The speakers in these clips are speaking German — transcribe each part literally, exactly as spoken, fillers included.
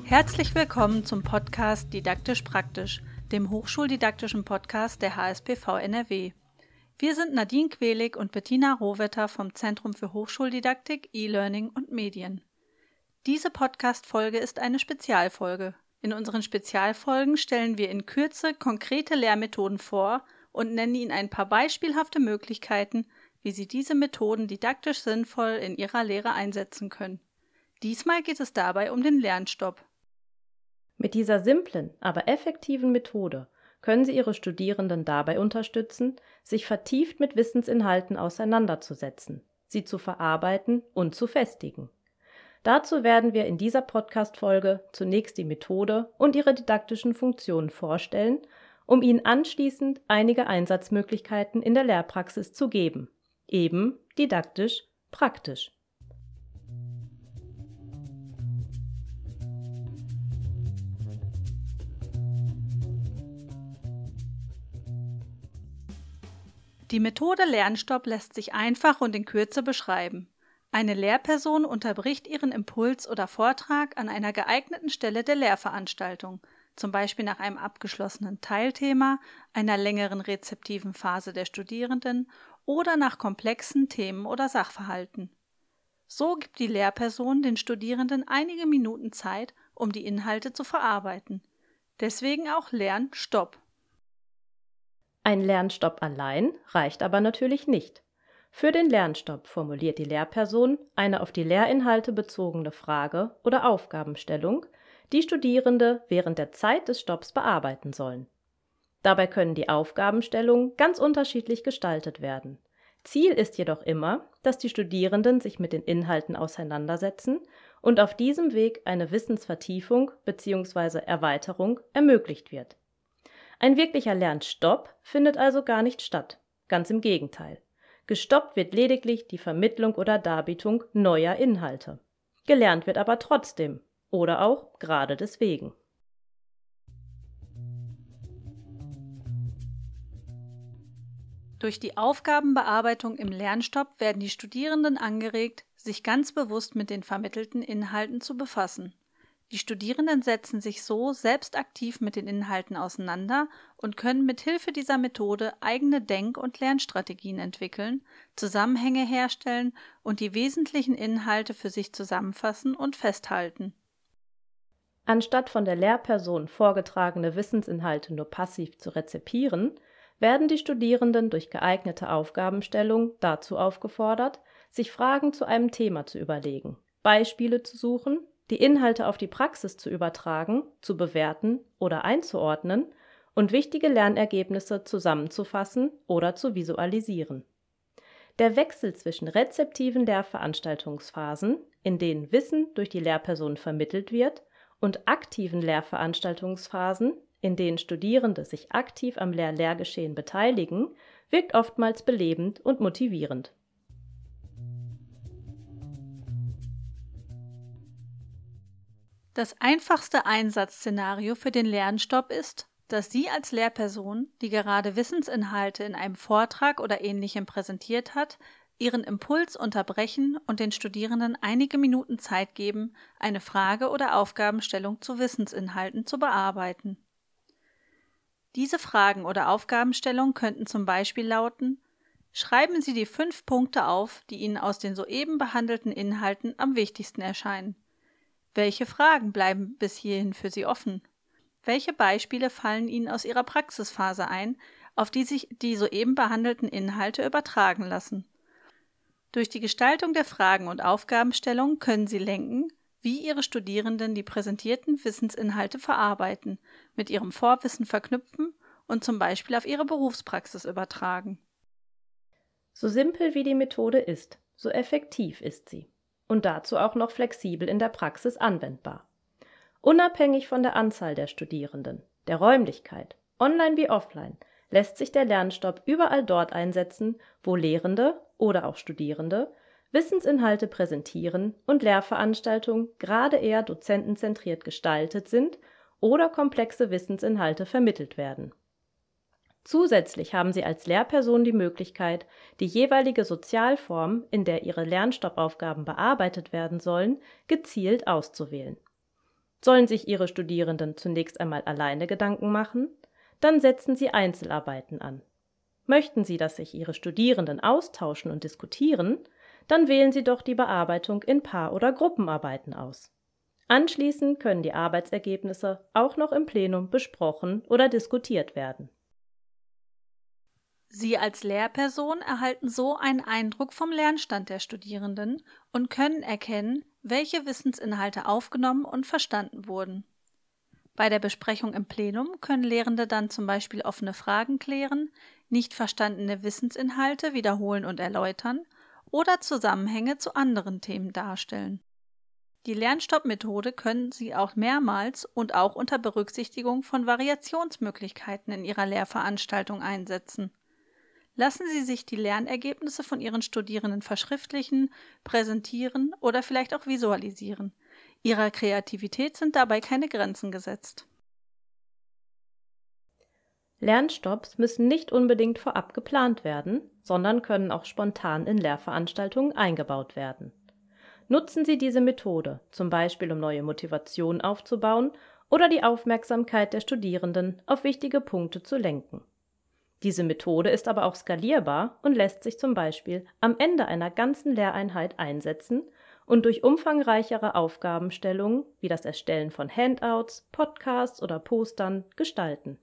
Herzlich willkommen zum Podcast Didaktisch Praktisch, dem hochschuldidaktischen Podcast der H S P V N R W. Wir sind Nadine Quelig und Bettina Rohwetter vom Zentrum für Hochschuldidaktik, E-Learning und Medien. Diese Podcast-Folge ist eine Spezialfolge. In unseren Spezialfolgen stellen wir in Kürze konkrete Lehrmethoden vor und nennen Ihnen ein paar beispielhafte Möglichkeiten, wie Sie diese Methoden didaktisch sinnvoll in Ihrer Lehre einsetzen können. Diesmal geht es dabei um den Lernstopp. Mit dieser simplen, aber effektiven Methode können Sie Ihre Studierenden dabei unterstützen, sich vertieft mit Wissensinhalten auseinanderzusetzen, sie zu verarbeiten und zu festigen. Dazu werden wir in dieser Podcast-Folge zunächst die Methode und ihre didaktischen Funktionen vorstellen, um Ihnen anschließend einige Einsatzmöglichkeiten in der Lehrpraxis zu geben, eben didaktisch praktisch. Die Methode Lernstopp lässt sich einfach und in Kürze beschreiben. Eine Lehrperson unterbricht ihren Impuls oder Vortrag an einer geeigneten Stelle der Lehrveranstaltung, zum Beispiel nach einem abgeschlossenen Teilthema, einer längeren rezeptiven Phase der Studierenden oder nach komplexen Themen oder Sachverhalten. So gibt die Lehrperson den Studierenden einige Minuten Zeit, um die Inhalte zu verarbeiten. Deswegen auch Lernstopp. Ein Lernstopp allein reicht aber natürlich nicht. Für den Lernstopp formuliert die Lehrperson eine auf die Lehrinhalte bezogene Frage oder Aufgabenstellung, die Studierende während der Zeit des Stopps bearbeiten sollen. Dabei können die Aufgabenstellungen ganz unterschiedlich gestaltet werden. Ziel ist jedoch immer, dass die Studierenden sich mit den Inhalten auseinandersetzen und auf diesem Weg eine Wissensvertiefung bzw. Erweiterung ermöglicht wird. Ein wirklicher Lernstopp findet also gar nicht statt, ganz im Gegenteil. Gestoppt wird lediglich die Vermittlung oder Darbietung neuer Inhalte. Gelernt wird aber trotzdem oder auch gerade deswegen. Durch die Aufgabenbearbeitung im Lernstopp werden die Studierenden angeregt, sich ganz bewusst mit den vermittelten Inhalten zu befassen. Die Studierenden setzen sich so selbst aktiv mit den Inhalten auseinander und können mit Hilfe dieser Methode eigene Denk- und Lernstrategien entwickeln, Zusammenhänge herstellen und die wesentlichen Inhalte für sich zusammenfassen und festhalten. Anstatt von der Lehrperson vorgetragene Wissensinhalte nur passiv zu rezipieren, werden die Studierenden durch geeignete Aufgabenstellung dazu aufgefordert, sich Fragen zu einem Thema zu überlegen, Beispiele zu suchen, die Inhalte auf die Praxis zu übertragen, zu bewerten oder einzuordnen und wichtige Lernergebnisse zusammenzufassen oder zu visualisieren. Der Wechsel zwischen rezeptiven Lehrveranstaltungsphasen, in denen Wissen durch die Lehrperson vermittelt wird, und aktiven Lehrveranstaltungsphasen, in denen Studierende sich aktiv am Lehr-Lehrgeschehen beteiligen, wirkt oftmals belebend und motivierend. Das einfachste Einsatzszenario für den Lernstopp ist, dass Sie als Lehrperson, die gerade Wissensinhalte in einem Vortrag oder Ähnlichem präsentiert hat, Ihren Impuls unterbrechen und den Studierenden einige Minuten Zeit geben, eine Frage oder Aufgabenstellung zu Wissensinhalten zu bearbeiten. Diese Fragen oder Aufgabenstellungen könnten zum Beispiel lauten: Schreiben Sie die fünf Punkte auf, die Ihnen aus den soeben behandelten Inhalten am wichtigsten erscheinen. Welche Fragen bleiben bis hierhin für Sie offen? Welche Beispiele fallen Ihnen aus Ihrer Praxisphase ein, auf die sich die soeben behandelten Inhalte übertragen lassen? Durch die Gestaltung der Fragen und Aufgabenstellungen können Sie lenken, wie Ihre Studierenden die präsentierten Wissensinhalte verarbeiten, mit ihrem Vorwissen verknüpfen und zum Beispiel auf ihre Berufspraxis übertragen. So simpel wie die Methode ist, so effektiv ist sie. Und dazu auch noch flexibel in der Praxis anwendbar. Unabhängig von der Anzahl der Studierenden, der Räumlichkeit, online wie offline, lässt sich der Lernstopp überall dort einsetzen, wo Lehrende oder auch Studierende Wissensinhalte präsentieren und Lehrveranstaltungen gerade eher dozentenzentriert gestaltet sind oder komplexe Wissensinhalte vermittelt werden. Zusätzlich haben Sie als Lehrperson die Möglichkeit, die jeweilige Sozialform, in der Ihre Lernstoppaufgaben bearbeitet werden sollen, gezielt auszuwählen. Sollen sich Ihre Studierenden zunächst einmal alleine Gedanken machen? Dann setzen Sie Einzelarbeiten an. Möchten Sie, dass sich Ihre Studierenden austauschen und diskutieren? Dann wählen Sie doch die Bearbeitung in Paar- oder Gruppenarbeiten aus. Anschließend können die Arbeitsergebnisse auch noch im Plenum besprochen oder diskutiert werden. Sie als Lehrperson erhalten so einen Eindruck vom Lernstand der Studierenden und können erkennen, welche Wissensinhalte aufgenommen und verstanden wurden. Bei der Besprechung im Plenum können Lehrende dann zum Beispiel offene Fragen klären, nicht verstandene Wissensinhalte wiederholen und erläutern oder Zusammenhänge zu anderen Themen darstellen. Die Lernstopp-Methode können Sie auch mehrmals und auch unter Berücksichtigung von Variationsmöglichkeiten in Ihrer Lehrveranstaltung einsetzen. Lassen Sie sich die Lernergebnisse von Ihren Studierenden verschriftlichen, präsentieren oder vielleicht auch visualisieren. Ihrer Kreativität sind dabei keine Grenzen gesetzt. Lernstopps müssen nicht unbedingt vorab geplant werden, sondern können auch spontan in Lehrveranstaltungen eingebaut werden. Nutzen Sie diese Methode, zum Beispiel um neue Motivation aufzubauen oder die Aufmerksamkeit der Studierenden auf wichtige Punkte zu lenken. Diese Methode ist aber auch skalierbar und lässt sich zum Beispiel am Ende einer ganzen Lehreinheit einsetzen und durch umfangreichere Aufgabenstellungen wie das Erstellen von Handouts, Podcasts oder Postern gestalten.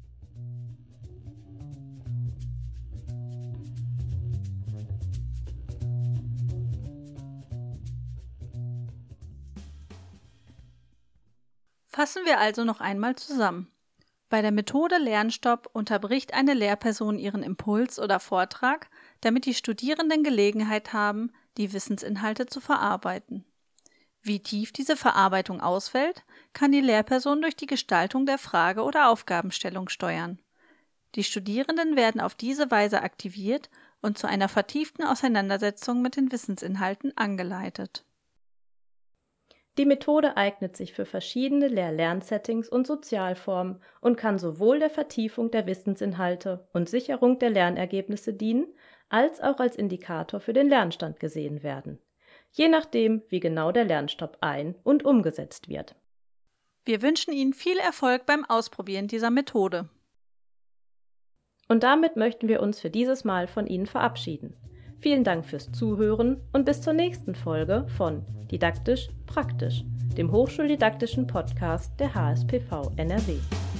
Fassen wir also noch einmal zusammen. Bei der Methode Lernstopp unterbricht eine Lehrperson ihren Impuls oder Vortrag, damit die Studierenden Gelegenheit haben, die Wissensinhalte zu verarbeiten. Wie tief diese Verarbeitung ausfällt, kann die Lehrperson durch die Gestaltung der Frage- oder Aufgabenstellung steuern. Die Studierenden werden auf diese Weise aktiviert und zu einer vertieften Auseinandersetzung mit den Wissensinhalten angeleitet. Die Methode eignet sich für verschiedene Lehr-Lernsettings und Sozialformen und kann sowohl der Vertiefung der Wissensinhalte und Sicherung der Lernergebnisse dienen, als auch als Indikator für den Lernstand gesehen werden, je nachdem, wie genau der Lernstopp ein- und umgesetzt wird. Wir wünschen Ihnen viel Erfolg beim Ausprobieren dieser Methode. Und damit möchten wir uns für dieses Mal von Ihnen verabschieden. Vielen Dank fürs Zuhören und bis zur nächsten Folge von Didaktisch Praktisch, dem hochschuldidaktischen Podcast der H S P V N R W.